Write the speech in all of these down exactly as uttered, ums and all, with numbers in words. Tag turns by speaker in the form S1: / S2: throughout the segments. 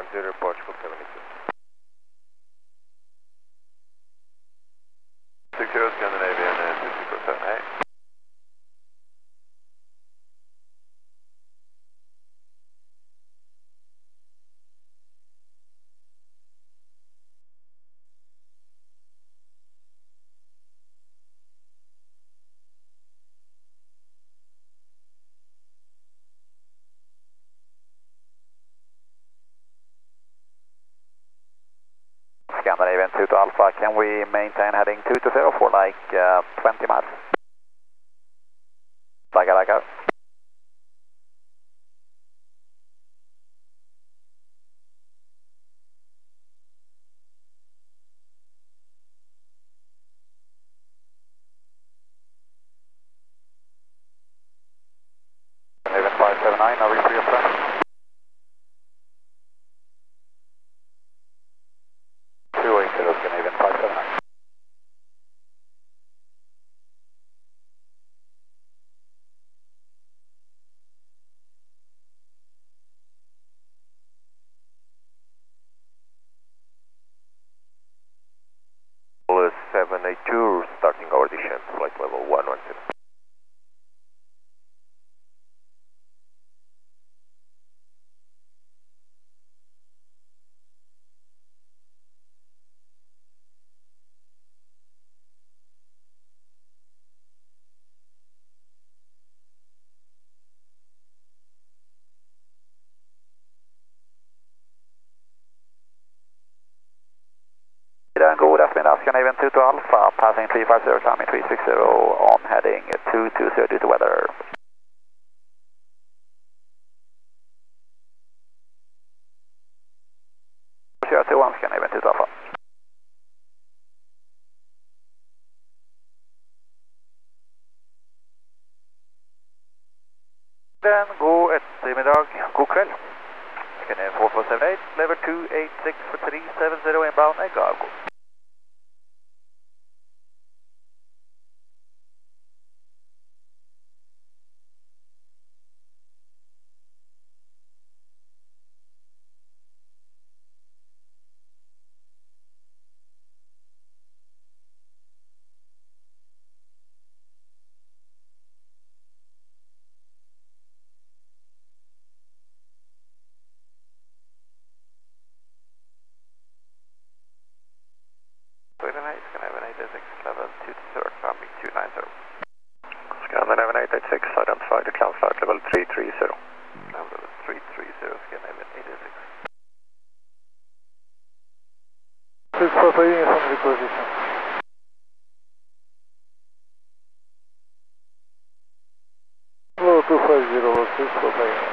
S1: zero, Portugal seventy-two. six zero Scandinavian and two six four seven, hey.
S2: Scandinavian two to Alpha, can we maintain heading two to zero for like uh, twenty miles? Like like that. Scandinavian five seven nine, are we free of traffic? two eight zero Scandinavian five seven nine.
S1: seven eight two, starting our descent, flight level one one zero.
S2: God eftermiddag, Scandinavian two to Alpha, passing three five zero, climbing three six zero, on heading two two zero due to weather. zero two one, Scandinavian two to Alpha. Den, god eftermiddag, god kväll. Scandinavian four four seven eight, lever two eight six for three seven zero inbound, and go. Scandinavian eight eight six, level two to zero, climbing two nine zero. Scandinavian eight eight six, identify the climb flight level three three zero. Level three three zero, Scandinavian eight eight six.
S3: six four five infantry position. Hello, two five zero, six four five.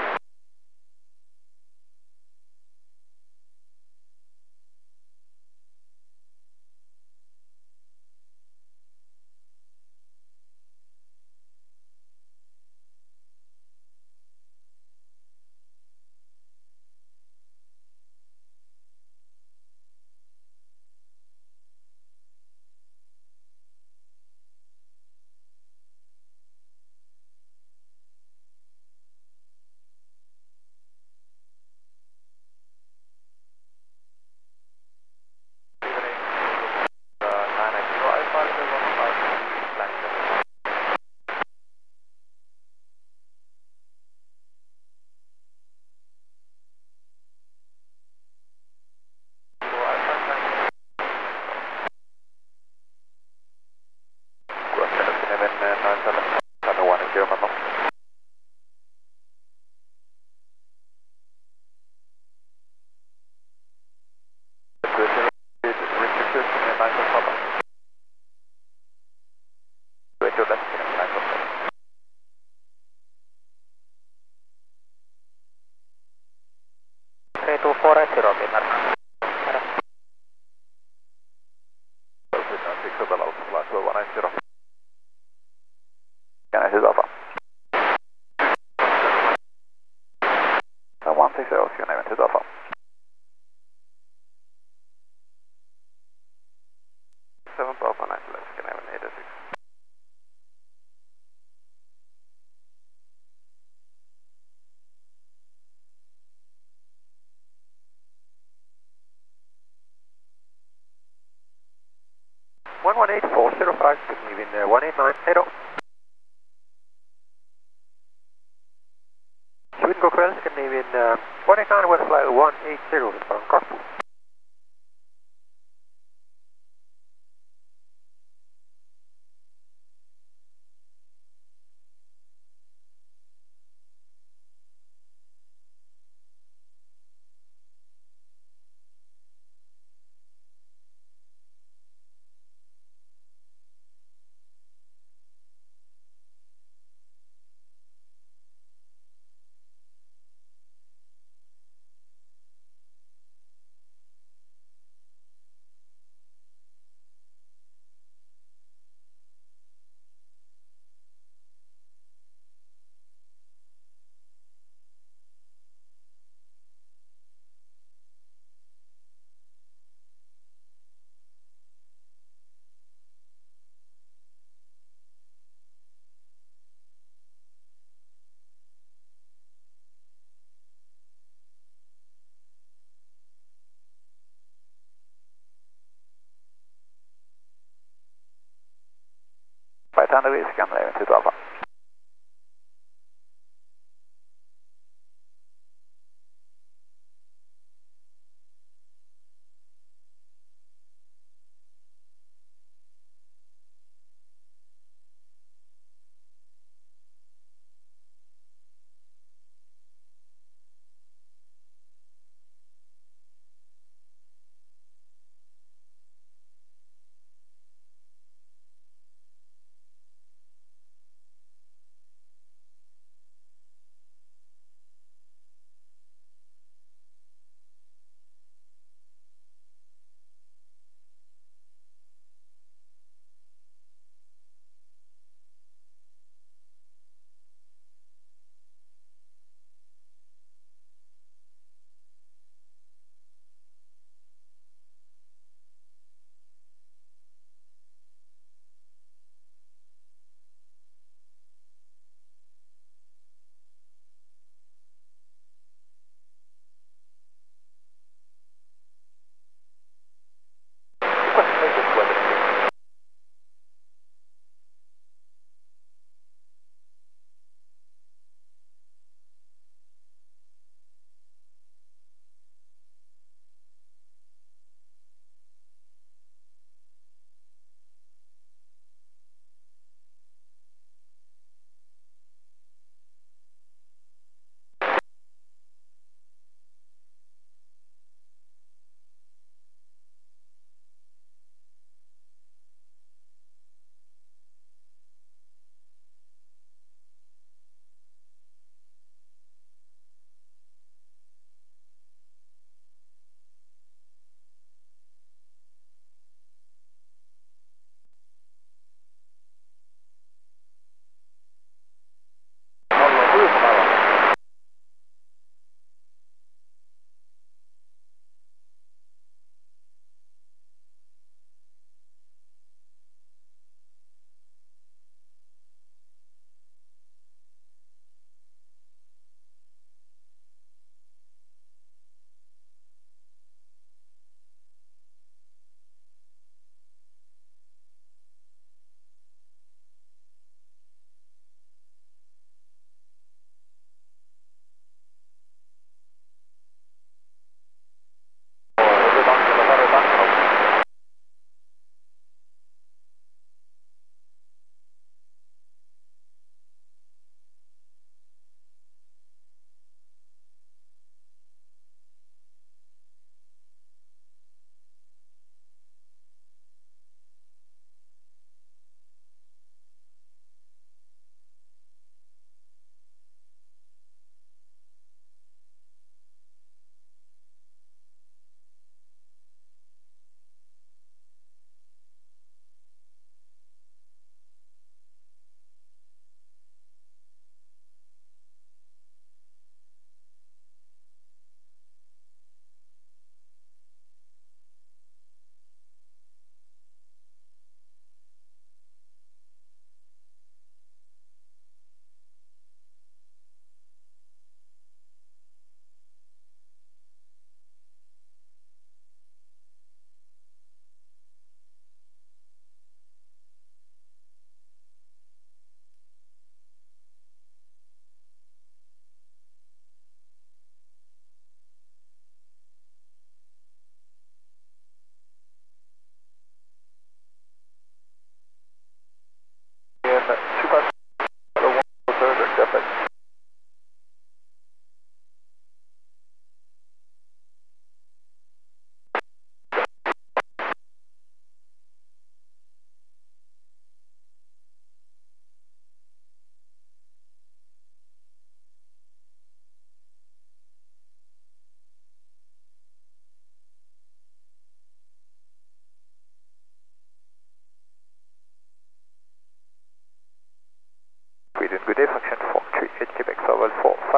S2: three two four eight zero, okay, Can I see Alpha? one six zero, Scandinavian two Alpha. seven Alpha nine left, Scandinavian eight eight six. one eight four zero five, leaving uh, one eight nine, head on. Sweden go Quell, leaving uh, one eight nine, west flight one eight zero, from Corfu. Flight under risk, Scandinavian two Alpha.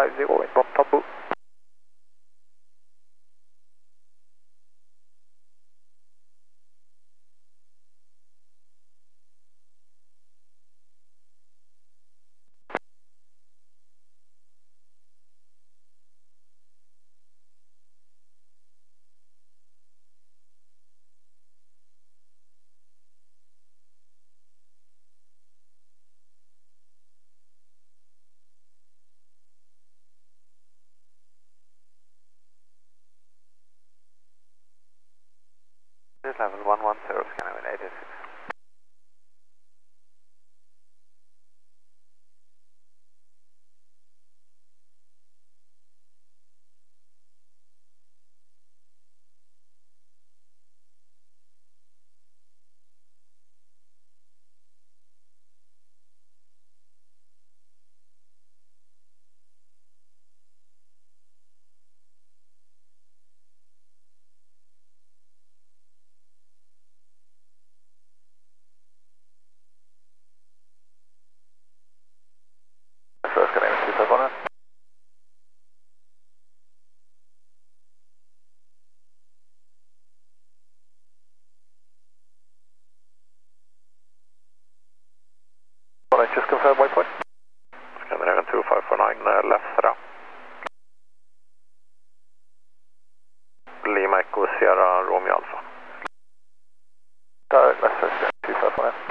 S2: five zero, wind prompt Tambu.
S4: This is level one one zero, Skylab eighty-six.
S2: First Skylab two five one. Alright, just confirm waypoint. Scandinavian two five four nine, uh, left Sarah. Lima Echo Sierra Romeo Alpha. Direct left Skandinavian two five four nine.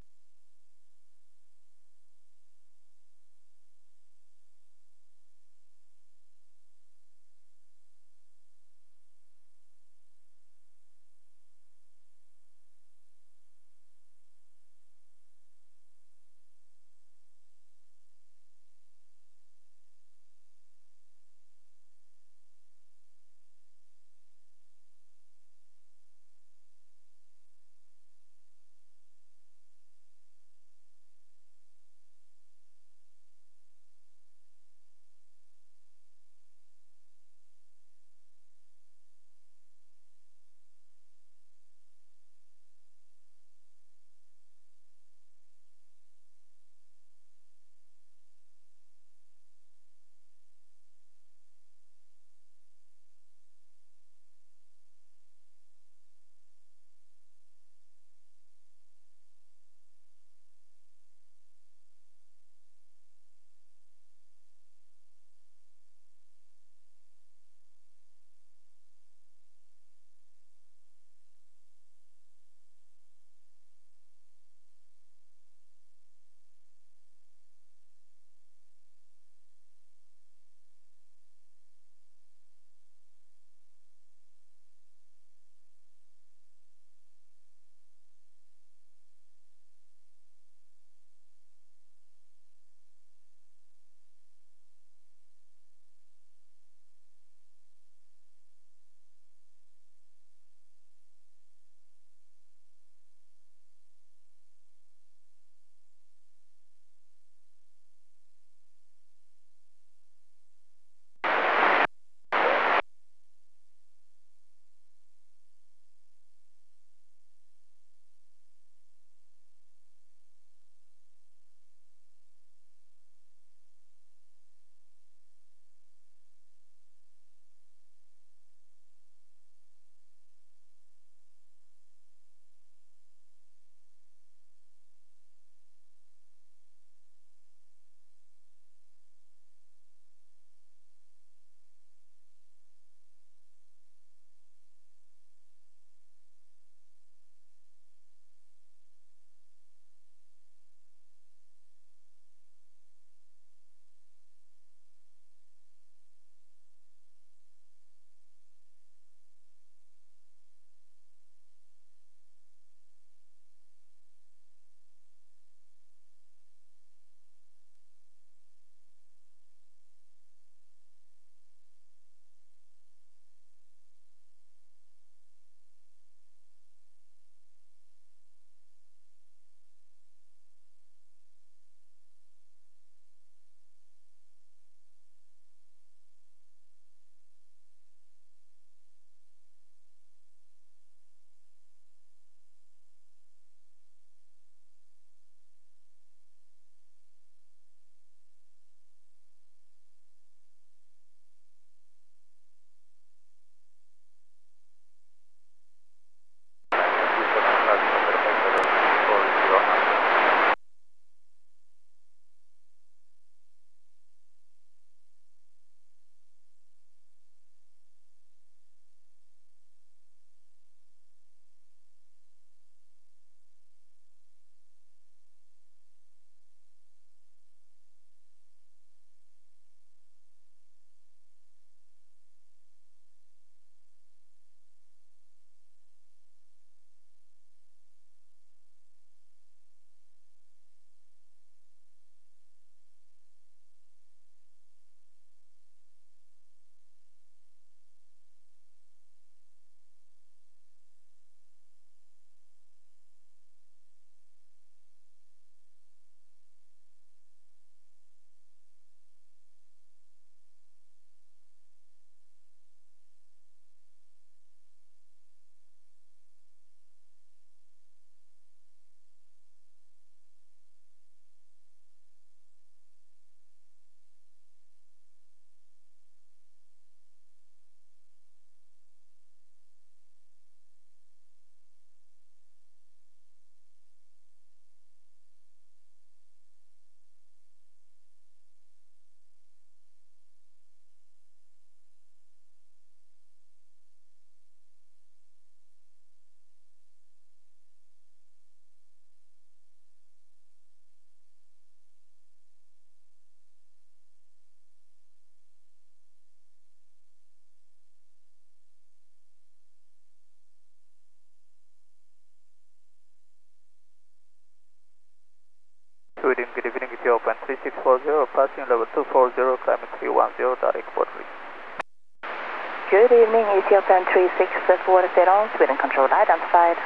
S4: four zero, passing level two four zero, climbing three one zero, direct port three.
S5: Good evening, Ethiopian three six four zero, Sweden control identified.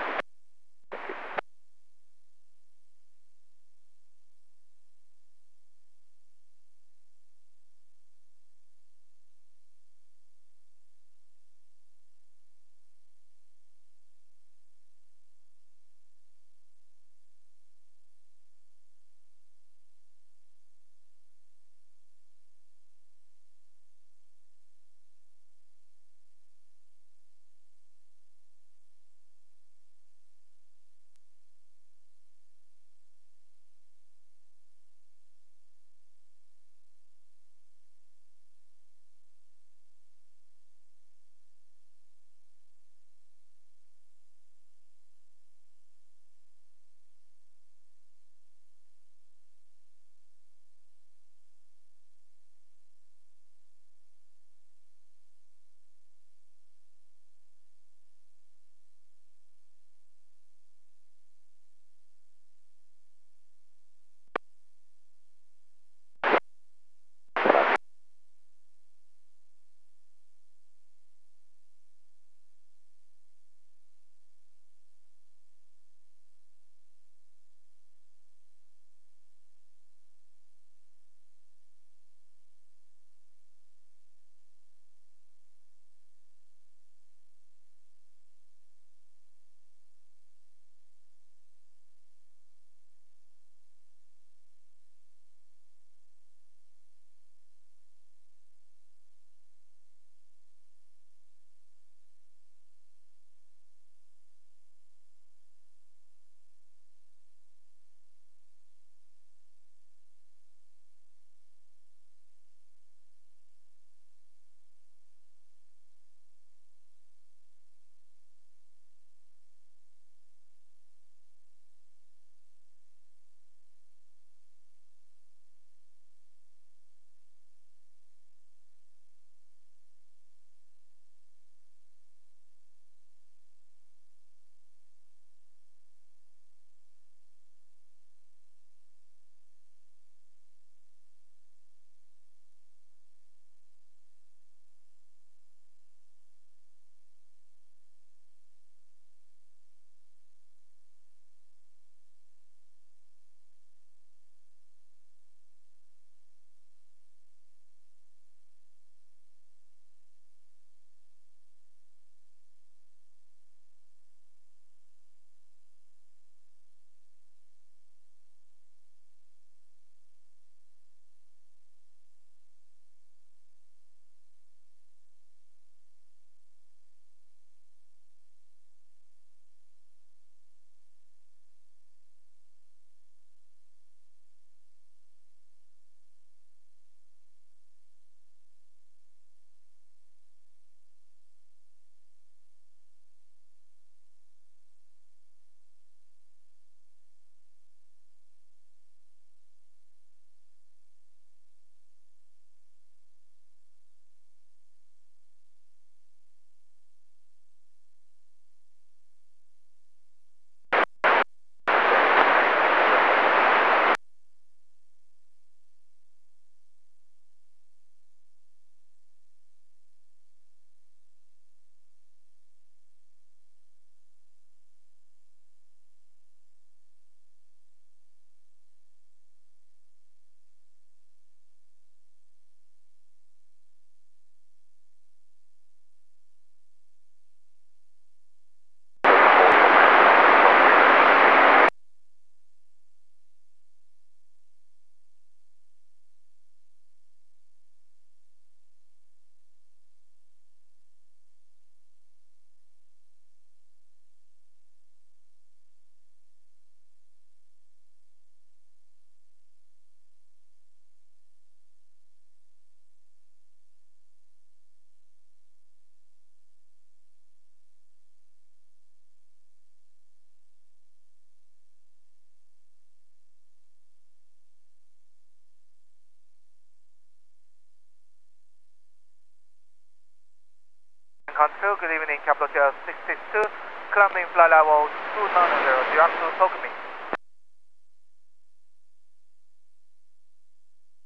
S4: Control, good evening, Capital sixty-two, climbing flight level two nine zero, you have to talk to me.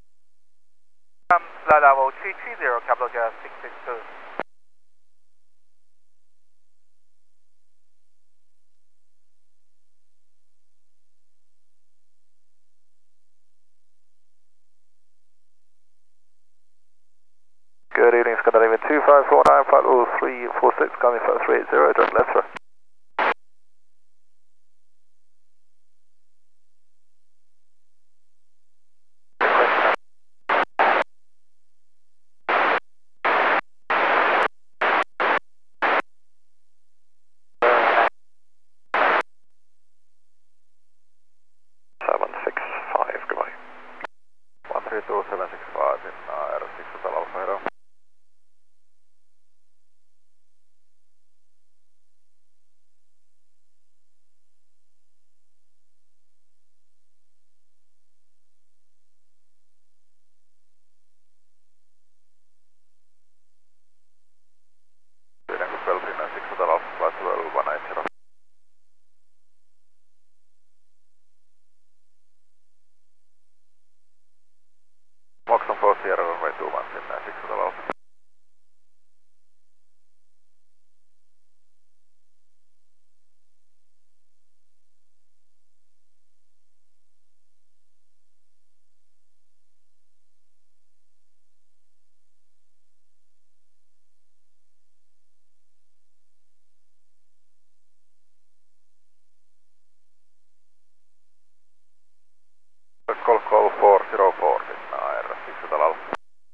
S4: flight level three three zero, capital J six six two.
S2: Good evening, Scandinavian two five four nine, flight level three four six, coming for three eight zero, direct left, sir. seven six five, goodbye. one three two seven six five in uh, Aero six Hotel Alpha Hero. twelve three nine six Hotel Alpha, flight level one nine zero. Moxon four Sierra runway two one in uh, six Hotel Alpha. Golf call four zero four in uh, Aero six Hotel Alpha.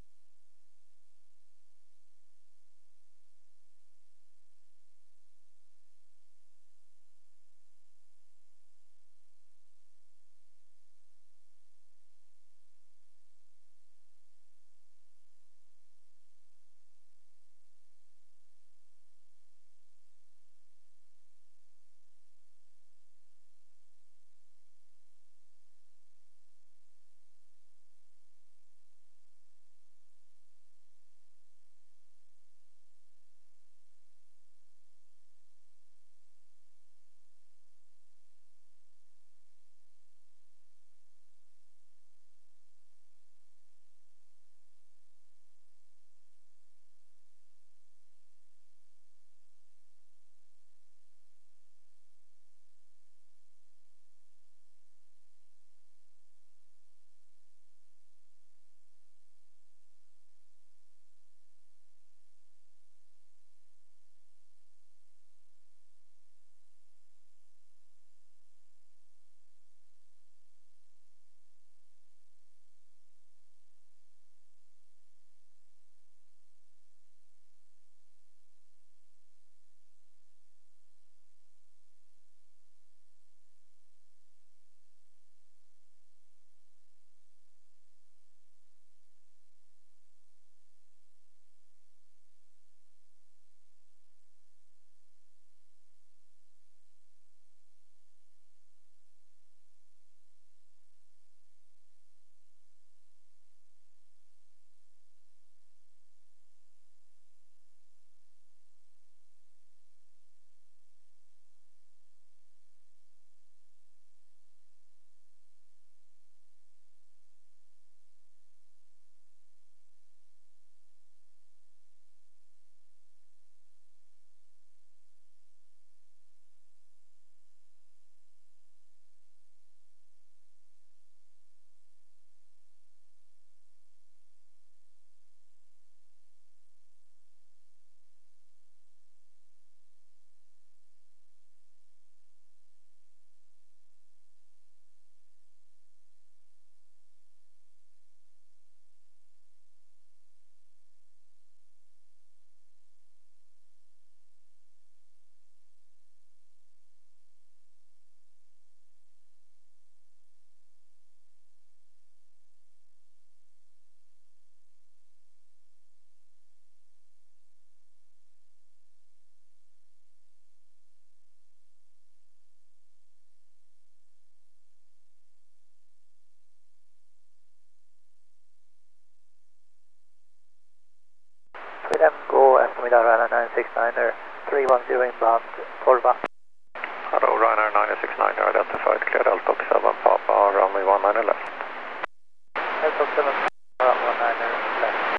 S6: Sweden, go eftermiddag Ryanair nine six nine er, three one zero inbound, Torva.
S2: Hello, Ryanair nine six nine er identified, clear Delta seven Papa, runway one nine left.
S6: Delta seven, runway one nine left.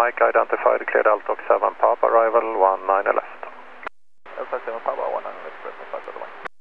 S2: Mike identified, cleared Altoc seven Papa, arrival one nine left.
S4: Altoc seven Papa, one nine left, press start to the one.